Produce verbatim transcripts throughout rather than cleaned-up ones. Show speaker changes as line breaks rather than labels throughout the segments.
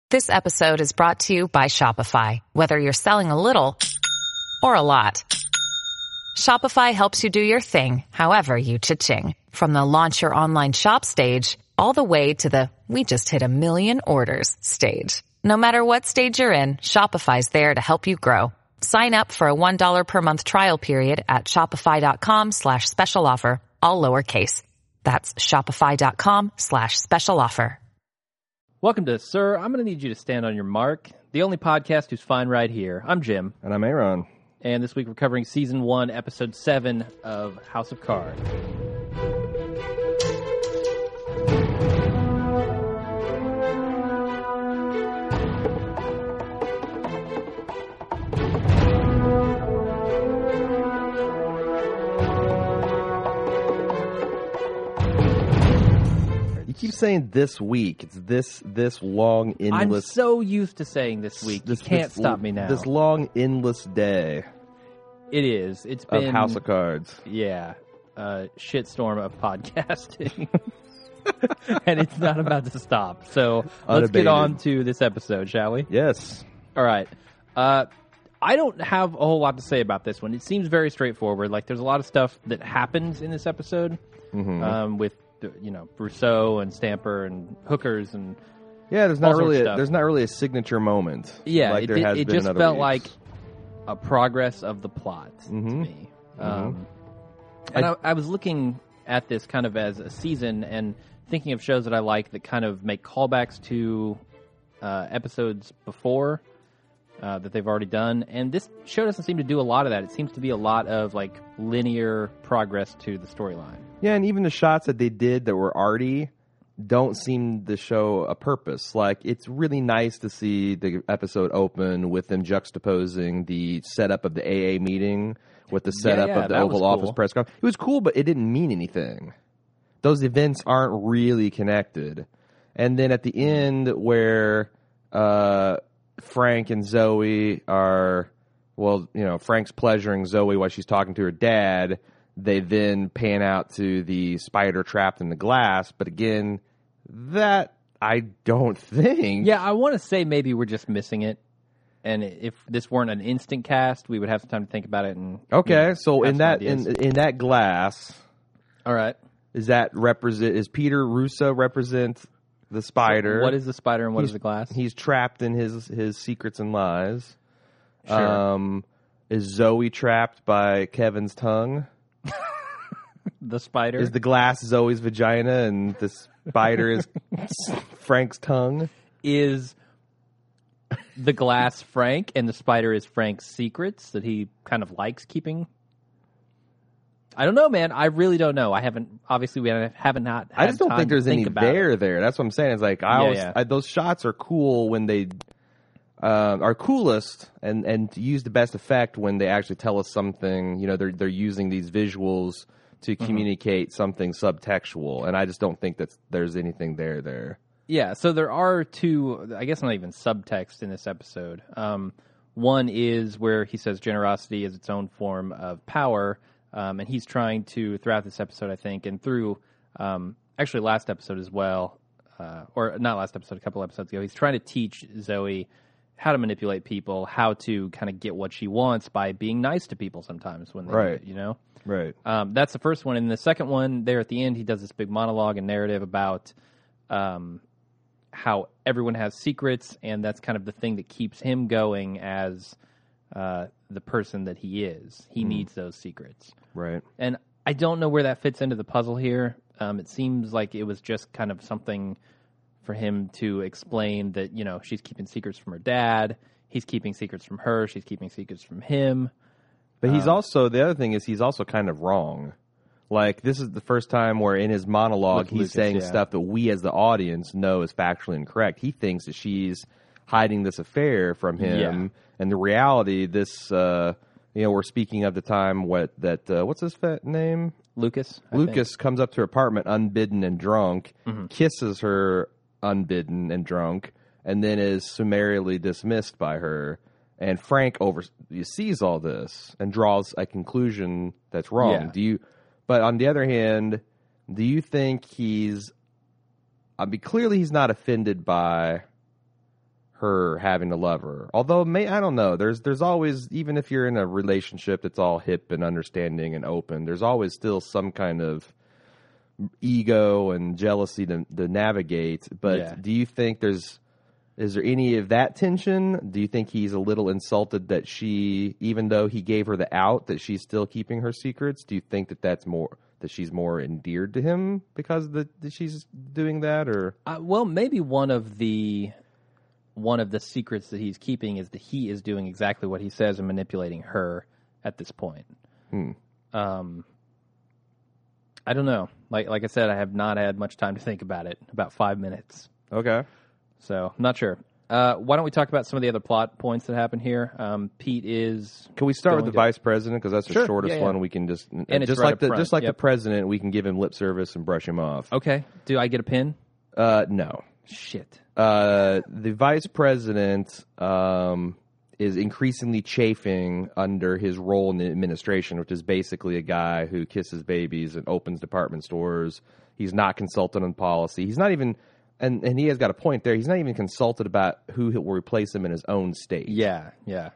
This episode is brought to you by Shopify. Whether you're selling a little or a lot, Shopify helps you do your thing, however you cha-ching. From the launch your online shop stage, all the way to the we just hit a million orders stage. No matter what stage you're in, Shopify's there to help you grow. Sign up for a one dollar per month trial period at shopify.com slash special offer, all lowercase. That's shopify.com slash special offer.
Welcome to Sir, I'm going to need you to stand on your mark, the only podcast who's fine right here. I'm Jim.
And I'm Aaron.
And this week we're covering Season one, Episode seven of House of Cards.
You keep saying this week. It's this this long, endless...
I'm so used to saying this week. This, you can't
this,
stop me now.
This long, endless day.
It is. It's been...
Of House of Cards.
Yeah. Uh, shitstorm of podcasting. And it's not about to stop. So let's get on to this episode, shall we?
Yes.
All right. Uh, I don't have a whole lot to say about this one. It seems very straightforward. Like, there's a lot of stuff that happens in this episode mm-hmm. um, with... you know, Rousseau and Stamper and hookers and
yeah, there's not really a, there's not really a signature moment.
Yeah,
like
it,
there
did,
has
it
been
just
in other
felt
weeks.
like a progress of the plot
mm-hmm.
to me.
Mm-hmm.
Um, and I, I was looking at this kind of as a season and thinking of shows that I like that kind of make callbacks to uh, episodes before uh, that they've already done. And this show doesn't seem to do a lot of that. It seems to be a lot of like linear progress to the storyline.
Yeah, and even the shots that they did that were arty don't seem to show a purpose. Like, it's really nice to see the episode open with them juxtaposing the setup of the A A meeting with the setup
yeah, yeah,
of the
that
Oval
was
Office
cool.
press conference. It was cool, but it didn't mean anything. Those events aren't really connected. And then at the end where uh, Frank and Zoe are, well, you know, Frank's pleasuring Zoe while she's talking to her dad, they then pan out to the spider trapped in the glass. But again, that I don't think.
Yeah, I want to say maybe we're just missing it. And if this weren't an instant cast, we would have some time to think about it. And
okay,
you know,
so in that
ideas.
in in that glass,
all right,
is that represent? Is Peter Russo represent the spider?
So what is the spider and what
he's,
is the glass?
He's trapped in his his secrets and lies.
Sure.
Um, is Zoe trapped by Kevin's tongue?
The spider?
Is the glass Zoe's vagina and the spider is Frank's tongue?
Is the glass Frank and the spider is Frank's secrets that he kind of likes keeping? I don't know, man. I really don't know. I haven't, obviously, we haven't not had
I just don't
time
think there's
to think
any
about
there
it.
there. That's what I'm saying. It's like, I
Yeah,
always,
yeah.
I, those shots are cool when they uh, are coolest and, and to use the best effect when they actually tell us something. You know, they're, they're using these visuals to communicate mm-hmm. something subtextual, and I just don't think that there's anything there there.
Yeah, so there are two, I guess not even subtext in this episode. Um, one is where he says generosity is its own form of power, um, and he's trying to, throughout this episode, I think, and through, um, actually last episode as well, uh, or not last episode, a couple episodes ago, he's trying to teach Zoe how to manipulate people, how to kind of get what she wants by being nice to people sometimes when they
right.
do it, you know?
Right.
Um, that's the first one. And the second one, there at the end, he does this big monologue and narrative about um, how everyone has secrets, and that's kind of the thing that keeps him going as uh, the person that he is. He mm. needs those secrets.
Right.
And I don't know where that fits into the puzzle here. Um, it seems like it was just kind of something for him to explain that, you know, she's keeping secrets from her dad. He's keeping secrets from her. She's keeping secrets from him.
But he's
um,
also, the other thing is he's also kind of wrong. Like, this is the first time where in his monologue he's
Lucas,
saying
yeah.
stuff that we as the audience know is factually incorrect. He thinks that she's hiding this affair from him.
Yeah.
And the reality, this, uh, you know, we're speaking of the time what that, uh, what's his fat name?
Lucas. I
Lucas
think.
comes up to her apartment unbidden and drunk,
mm-hmm.
kisses her unbidden and drunk, and then is summarily dismissed by her. And Frank over sees all this and draws a conclusion that's wrong.
Yeah.
Do you? But on the other hand, do you think he's? I mean, clearly he's not offended by her having to love her. Although, may, I don't know. There's there's always, even if you're in a relationship that's all hip and understanding and open, there's always still some kind of ego and jealousy to, to navigate. But
Yeah.
do you think there's, is there any of that tension? Do you think he's a little insulted that she, even though he gave her the out, that she's still keeping her secrets? Do you think that that's more, that she's more endeared to him because the, that she's doing that? Or
Uh, well, maybe one of the one of the secrets that he's keeping is that he is doing exactly what he says and manipulating her at this point.
Hmm.
Um, I don't know. Like like I said, I have not had much time to think about it. About five minutes,
Okay.
so I'm not sure. Uh, why don't we talk about some of the other plot points that happen here? Um, Pete is
Can we start with
going
the
to-
vice president because that's the
Sure.
shortest
Yeah, yeah.
one? We can just
And it's
just
right
like
up
the
front.
just like
Yep.
the president, we can give him lip service and brush him off.
okay. Do I get a pin?
Uh, no.
Shit.
Uh, the vice president um, is increasingly chafing under his role in the administration, which is basically a guy who kisses babies and opens department stores. He's not consulted on policy. He's not even, and, and he has got a point there. He's not even consulted about who will replace him in his own state.
Yeah, yeah.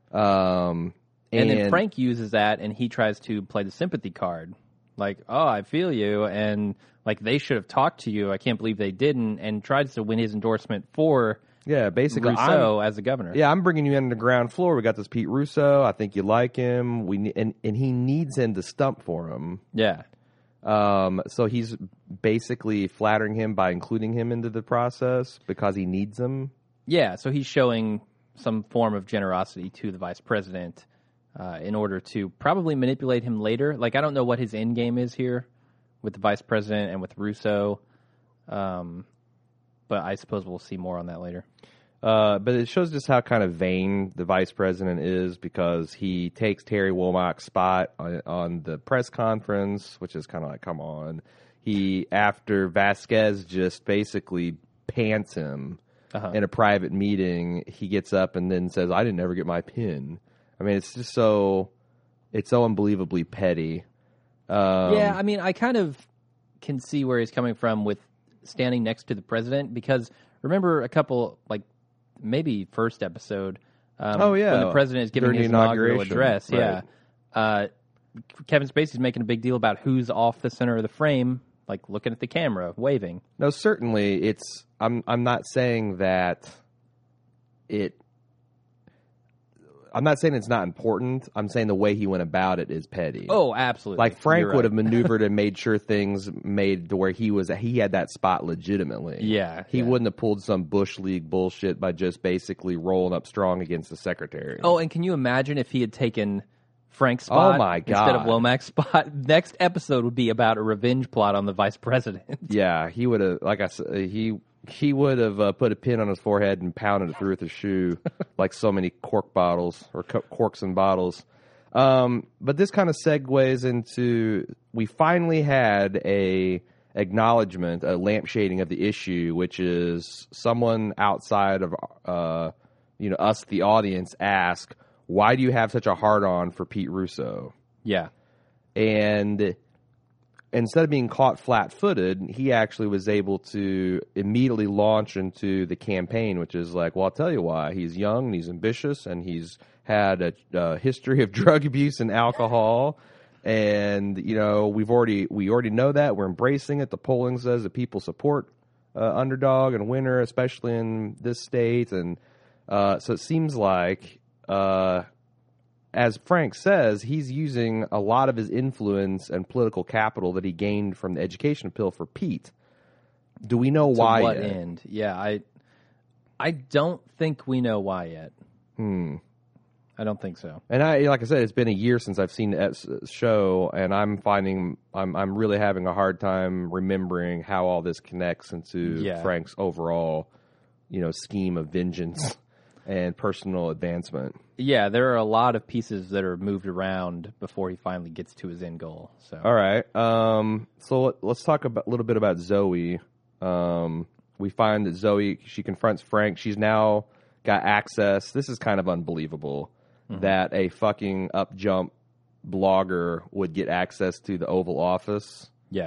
Um,
And,
and,
then Frank uses that, and he tries to play the sympathy card. Like, oh, I feel you, and like they should have talked to you. I can't believe they didn't, and tries to win his endorsement for
yeah, basically, I'm-
Rousseau as the governor.
Yeah, I'm bringing you in on the ground floor. We got this Pete Russo. I think you like him. We ne- and and he needs him to stump for him.
yeah,
Um, so he's basically flattering him by including him into the process because he needs him.
yeah. So he's showing some form of generosity to the vice president uh, in order to probably manipulate him later. Like, I don't know what his end game is here with the vice president and with Russo, um, but I suppose we'll see more on that later.
Uh, but it shows just how kind of vain the vice president is because he takes Terry Womack's spot on, on the press conference, which is kind of like, come on. He, after Vasquez just basically pants him
Uh-huh.
in a private meeting, he gets up and then says, I didn't ever get my pin. I mean, it's just so, it's so unbelievably petty. Um,
Yeah, I mean, I kind of can see where he's coming from with standing next to the president because remember a couple, like maybe first episode. Um,
Oh, yeah.
when the president is giving
During the
his inaugural
inauguration,
address.
right.
Yeah, uh, Kevin Spacey's making a big deal about who's off the center of the frame, like looking at the camera, waving.
No, certainly it's. I'm. I'm not saying that it. I'm not saying it's not important. I'm saying the way he went about it is petty.
Oh, absolutely.
like Frank
You're
would
right.
have maneuvered and made sure things made to where he was. He had that spot legitimately.
Yeah,
he
yeah.
wouldn't have pulled some Bush League bullshit by just basically rolling up strong against the secretary.
Oh, and can you imagine if he had taken Frank's spot
Oh, my
instead of
God.
Womack's spot? Next episode would be about a revenge plot on the vice president.
Yeah, he would have. Like I said, he he would have uh, put a pin on his forehead and pounded it through with his shoe, like so many cork bottles or co- corks and bottles. Um, but this kind of segues into we finally had a acknowledgement, a lampshading of the issue, which is someone outside of uh, you know us, the audience, ask, "Why do you have such a hard on for Pete Russo?"
Yeah.
And instead of being caught flat-footed, he actually was able to immediately launch into the campaign, which is like, well, I'll tell you why. He's young, and he's ambitious, and he's had a, a history of drug abuse and alcohol. And, you know, we've already we already know that. We're embracing it. The polling says that people support uh, underdog and winner, especially in this state. And uh, so it seems like... Uh, as Frank says, he's using a lot of his influence and political capital that he gained from the education appeal for Pete. Do we know
To
why
what
yet?
end? Yeah, I I don't think we know why yet.
Hmm.
I don't think so.
And I, like I said, it's been a year since I've seen the show, and I'm finding I'm I'm really having a hard time remembering how all this connects into
Yeah.
Frank's overall, you know, scheme of vengeance and personal advancement.
Yeah, there are a lot of pieces that are moved around before he finally gets to his end goal. So
All right. Um, so let, let's talk about, a little bit about Zoe. Um, we find that Zoe, she confronts Frank. She's now got access. This is kind of unbelievable
Mm-hmm.
that a fucking up jump blogger would get access to the Oval Office.
yeah,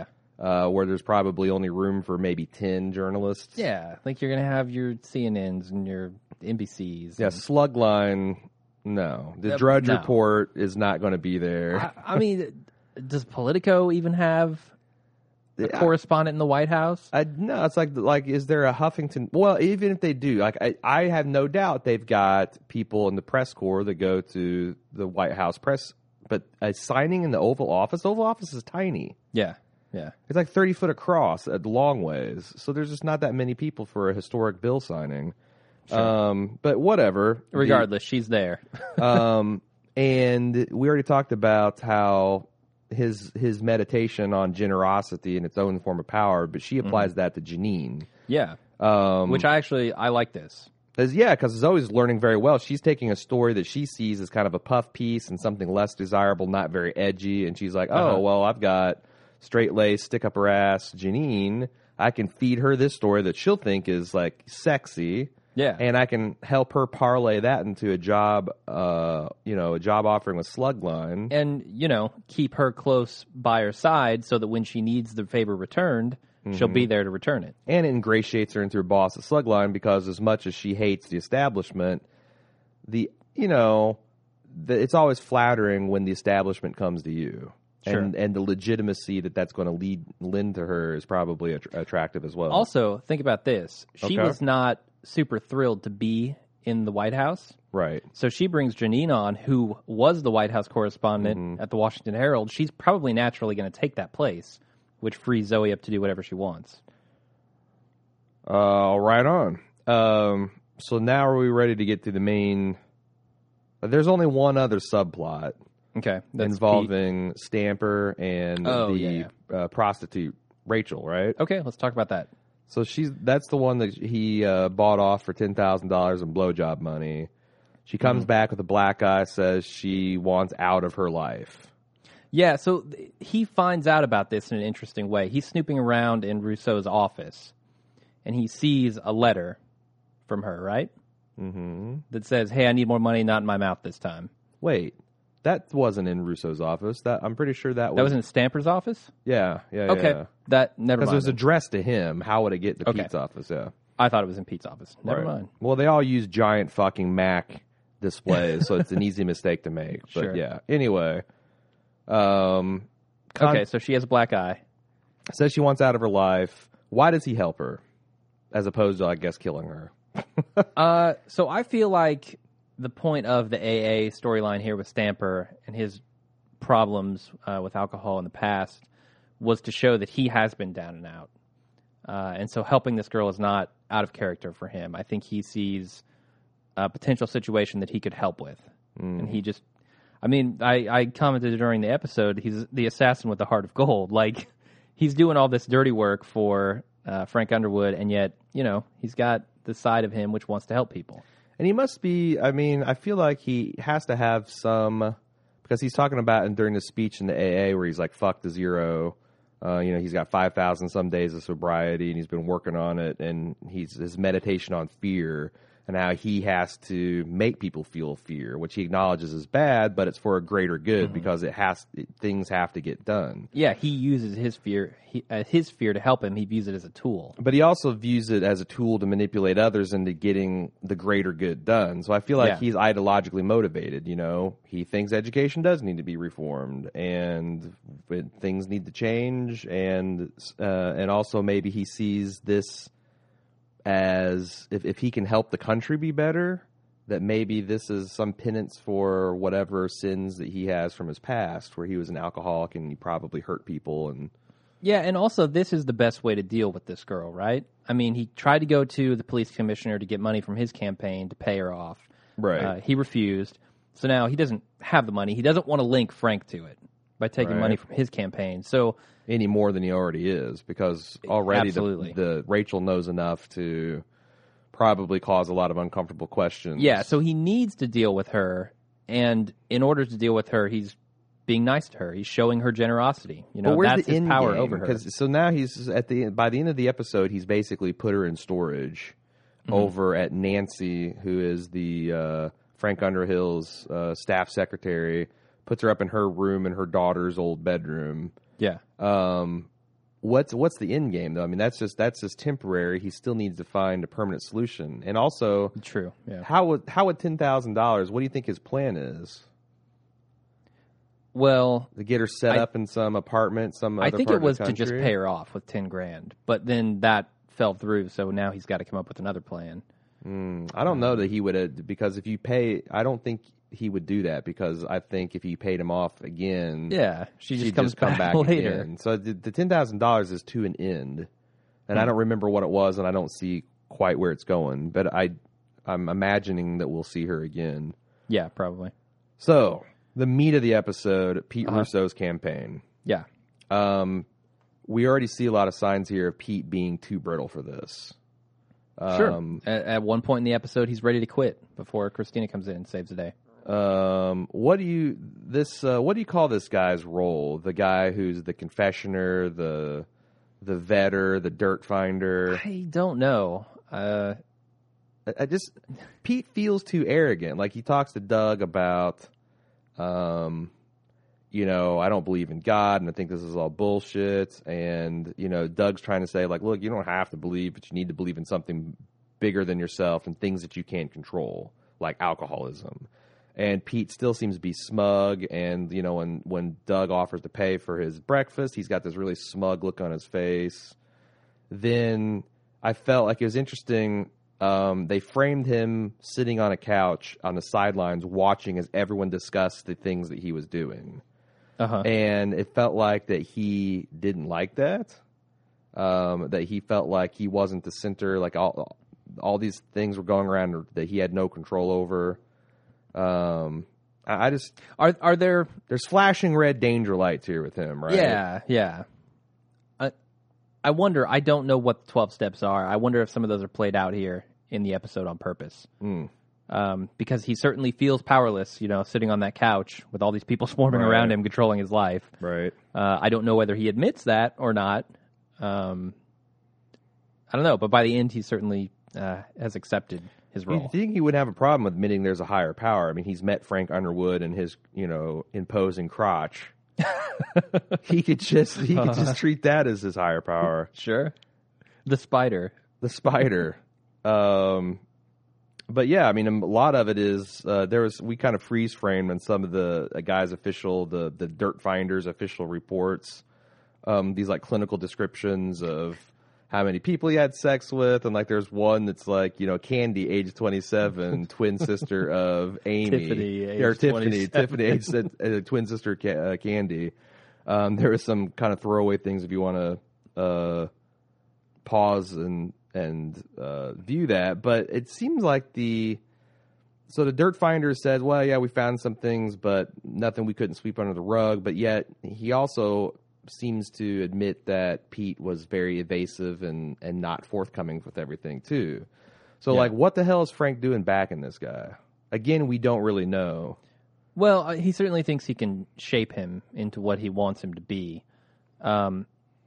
uh, where there's probably only room for maybe ten journalists.
Yeah, like you're going to have your C N Ns and your N B Cs.
Yeah,
and...
Slugline, no. The
uh,
Drudge
no.
Report is not going to be there.
I, I mean, does Politico even have a correspondent in the White House?
I, no, it's like, like, is there a Huffington? Well, even if they do, like, I, I have no doubt they've got people in the press corps that go to the White House press. But a signing in the Oval Office, the Oval Office is tiny.
Yeah, yeah.
It's like thirty foot across at long ways. So there's just not that many people for a historic bill signing. Sure. Um, but whatever.
Regardless, the, she's there.
um, and we already talked about how his his meditation on generosity in its own form of power, but she applies mm-hmm. that to Janine.
Yeah.
Um,
Which I actually, I like this.
As, yeah, because Zoe's learning very well. She's taking a story that she sees as kind of a puff piece and something less desirable, not very edgy, and she's like, oh, uh-huh. well, I've got straight-laced, stick-up-her-ass Janine. I can feed her this story that she'll think is, like, sexy.
Yeah.
And I can help her parlay that into a job, uh, you know, a job offering with Slugline.
And, you know, keep her close by her side so that when she needs the favor returned, mm-hmm. she'll be there to return it.
And it ingratiates her into her boss at Slugline because as much as she hates the establishment, the, you know, the, it's always flattering when the establishment comes to you.
Sure.
And, and the legitimacy that that's going to lead lend to her is probably att- attractive as well.
Also, think about this. She
okay.
was not super thrilled to be in the White House.
Right.
So she brings Janine on, who was the White House correspondent mm-hmm. at the Washington Herald. She's probably naturally going to take that place, which frees Zoe up to do whatever she wants.
Uh, right on. Um, so now are we ready to get to the main... There's only one other subplot.
Okay. That's
involving
Pete.
Stamper and
oh,
the
yeah, yeah.
Uh, prostitute, Rachel, right?
Okay, let's talk about that.
So she's that's the one that he uh, bought off for ten thousand dollars in blowjob money. She comes mm-hmm. back with a black eye, says she wants out of her life.
Yeah, so th- he finds out about this in an interesting way. He's snooping around in Rousseau's office, and he sees a letter from her, right?
Mm-hmm.
That says, hey, I need more money, not in my mouth this time.
Wait, that wasn't in Rousseau's office. That I'm pretty sure that was...
That was in Stamper's office?
Yeah, yeah,
okay.
yeah.
That, never mind.
Because it was addressed to him. How would it get to
okay.
Pete's office? Yeah.
I thought it was in Pete's office. Never
right.
mind.
Well, they all use giant fucking Mac displays, so it's an easy mistake to make. But
sure.
yeah. Anyway. Um, con-
okay, so she has a black eye.
Says she wants out of her life. Why does he help her? As opposed to, I guess, killing her.
uh, so I feel like the point of the A A storyline here with Stamper and his problems uh, with alcohol in the past was to show that he has been down and out. Uh, and so helping this girl is not out of character for him. I think he sees a potential situation that he could help with. Mm. And he just, I mean, I, I commented during the episode, he's the assassin with the heart of gold. Like, he's doing all this dirty work for uh, Frank Underwood, and yet, you know, he's got the side of him which wants to help people.
And he must be, I mean, I feel like he has to have some, because he's talking about and during the speech in the A A where he's like, fuck the zero. Uh, you know, he's got five thousand some days of sobriety, and he's been working on it, and he's his meditation on fear and how he has to make people feel fear, which he acknowledges is bad, but it's for a greater good mm-hmm. because it has it, things have to get done.
Yeah, he uses his fear, he, uh, his fear to help him. He views it as a tool,
but he also views it as a tool to manipulate others into getting the greater good done. So I feel like yeah. he's ideologically motivated. You know, he thinks education does need to be reformed, and things need to change, and uh, and also maybe he sees this as if, if he can help the country be better, that maybe this is some penance for whatever sins that he has from his past, where he was an alcoholic and he probably hurt people. And
yeah, and also this is the best way to deal with this girl, right? I mean, he tried to go to the police commissioner to get money from his campaign to pay her off.
Right.
Uh, he refused. So now he doesn't have the money. He doesn't want to link Frank to it by taking
right.
money from his campaign. So
any more than he already is, because already the, the Rachel knows enough to probably cause a lot of uncomfortable questions.
Yeah, so he needs to deal with her, and in order to deal with her, he's being nice to her. He's showing her generosity. You know, that's his power over her.
So now he's at the by the end of the episode, he's basically put her in storage mm-hmm. over at Nancy, who is the uh, Frank Underhill's uh, staff secretary. Puts her up in her room in her daughter's old bedroom.
Yeah.
Um, what's what's the end game though? I mean, that's just that's just temporary. He still needs to find a permanent solution. And also,
True. Yeah.
how would how would ten thousand dollars? What do you think his plan is?
Well,
To get her set
I-
up in some apartment, some
I
other
think
part
it
of the
was to just
country?
pay her off with ten grand, but then that fell through. So now he's got to come up with another plan.
Mm, I don't know that he would have, because if you pay, I don't think he would do that, because I think if you paid him off again,
Yeah, she just
she'd
comes
just come
back,
back
later.
again. So the, the ten thousand dollars is to an end, and
Hmm.
I don't remember what it was, and I don't see quite where it's going. But I, I'm imagining that we'll see her again.
Yeah, probably.
So the meat of the episode: Pete
Uh-huh.
Russo's campaign.
Yeah.
Um, we already see a lot of signs here of Pete being too brittle for this.
Sure.
Um,
At, at one point in the episode, he's ready to quit before Christina comes in and saves the day.
Um, what do you this? Uh, what do you call this guy's role? The guy who's the confessioner, the the vetter, the dirt finder.
I don't know. Uh,
I, I just Pete feels too arrogant. Like he talks to Doug about, um, you know, I don't believe in God, and I think this is all bullshit. And you know, Doug's trying to say like, look, you don't have to believe, but you need to believe in something bigger than yourself and things that you can't control, like alcoholism. And Pete still seems to be smug, and you know, when when Doug offers to pay for his breakfast, he's got this really smug look on his face. Then I felt like it was interesting. Um, they framed him sitting on a couch on the sidelines, watching as everyone discussed the things that he was doing,
uh-huh.
and it felt like that he didn't like that. Um, that he felt like he wasn't the center. Like all all these things were going around that he had no control over. Um, I, I just
Are are there?
there's flashing red danger lights here with him, right?
Yeah, yeah. I I wonder. I don't know what the twelve steps are. I wonder if some of those are played out here in the episode on purpose.
Mm.
Um, because he certainly feels powerless, you know, sitting on that couch with all these people swarming
Right.
around him, controlling his life.
Right.
Uh, I don't know whether he admits that or not. Um, I don't know, but by the end, he certainly uh, has accepted his
You
role.
think he would have a problem with admitting there's a higher power? I mean, he's met Frank Underwood and his, you know, imposing crotch. he could just he could just treat that as his higher power.
Sure. The spider.
The spider. Um, but yeah, I mean, a lot of it is uh, there was we kind of freeze framed on some of the uh, guys' official the the dirt finders official reports. Um, these like clinical descriptions of how many people he had sex with, and like there's one that's like, you know, Candy, age twenty-seven, twin sister of Amy,
Tiffany, age
or Tiffany,
twenty-seven.
Tiffany, age uh, twin sister Ca- uh, Candy. Um, there was some kind of throwaway things if you want to uh, pause and and uh, view that, but it seems like the so the dirt finder said, well, yeah, we found some things, but nothing we couldn't sweep under the rug. But yet he also seems to admit that Pete was very evasive and, and not forthcoming with everything too. So
Yeah.
like, what the hell is Frank doing back in this guy? Again, we don't really know.
Well, uh, he certainly thinks he can shape him into what he wants him to be. Um,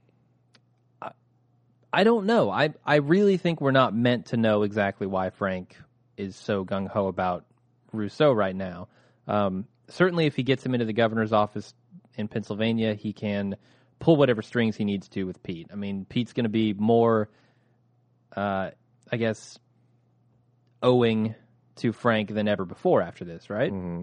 I, I don't know. I I really think we're not meant to know exactly why Frank is so gung-ho about Rousseau right now. Um, certainly, if he gets him into the governor's office in Pennsylvania, he can pull whatever strings he needs to with Pete. I mean, Pete's going to be more, uh, I guess, owing to Frank than ever before after this, right?
Mm-hmm.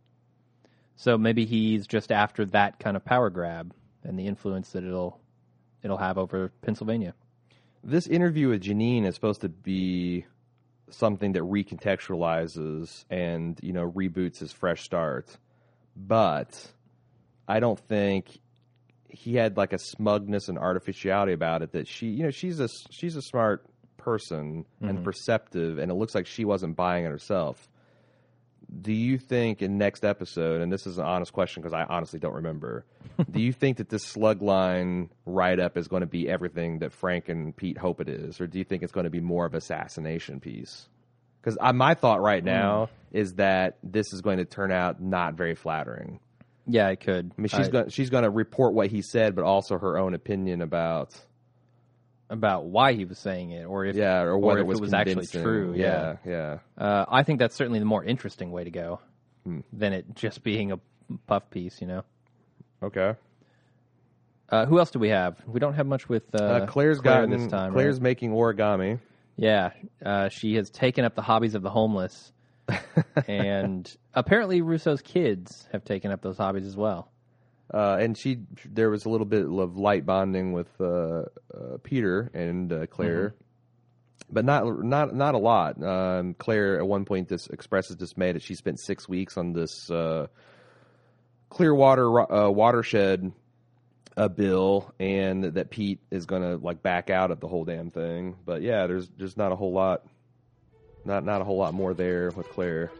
So maybe he's just after that kind of power grab and the influence that it'll it'll have over Pennsylvania.
This interview with Janine is supposed to be something that recontextualizes and, you know, reboots his fresh start. But I don't think he had like a smugness and artificiality about it that she, you know, she's a she's a smart person and
Mhm.
perceptive, and it looks like she wasn't buying it herself. Do you think in next episode, and this is an honest question because I honestly don't remember, do you think that this slug line write-up is going to be everything that Frank and Pete hope it is, or do you think it's going to be more of an assassination piece? Because my thought right now is that this is going to turn out not very flattering.
Yeah, it could.
I mean, she's
I-
going she's going to report what he said, but also her own opinion about
about why he was saying it, or if
yeah, or whether
if
it was,
it was actually
convincing.
true.
Yeah, yeah.
Uh, I think that's certainly the more interesting way to go
Hmm.
than it just being a puff piece. You know.
Okay.
Uh, who else do we have? We don't have much with uh,
Uh, Claire's
Claire
gotten,
this time.
Claire's
right?
making origami.
Yeah, uh, she has taken up the hobbies of the homeless, and apparently Russo's kids have taken up those hobbies as well.
Uh, and she, there was a little bit of light bonding with uh, uh, Peter and uh, Claire, mm-hmm. but not not not a lot. Um, Claire at one point dis- expresses dismay that she spent six weeks on this uh, Clearwater uh, watershed uh, bill, and that Pete is going to like back out of the whole damn thing. But yeah, there's there's not a whole lot, not not a whole lot more there with Claire.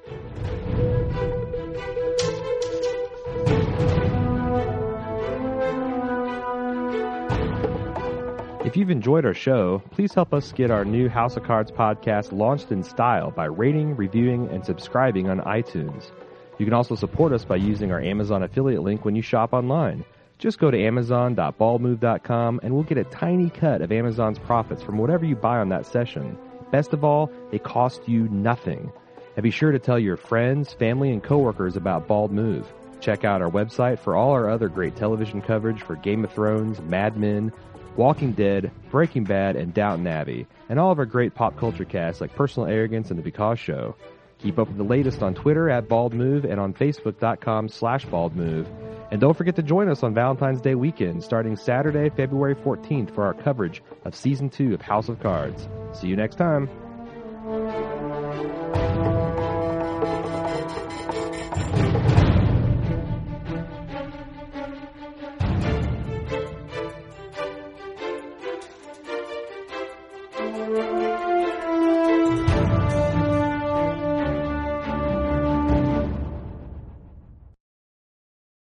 If you've enjoyed our show, please help us get our new House of Cards podcast launched in style by rating, reviewing, and subscribing on iTunes. You can also support us by using our Amazon affiliate link when you shop online. Just go to amazon dot bald move dot com and we'll get a tiny cut of Amazon's profits from whatever you buy on that session. Best of all, it costs you nothing. And be sure to tell your friends, family, and coworkers about Bald Move. Check out our website for all our other great television coverage for Game of Thrones, Mad Men, Walking Dead, Breaking Bad, and Downton Abbey, and all of our great pop culture casts like Personal Arrogance and The Because Show. Keep up with the latest on Twitter at BaldMove and on Facebook.com slash BaldMove. And don't forget to join us on Valentine's Day weekend, starting Saturday, February fourteenth, for our coverage of Season two of House of Cards. See you next time.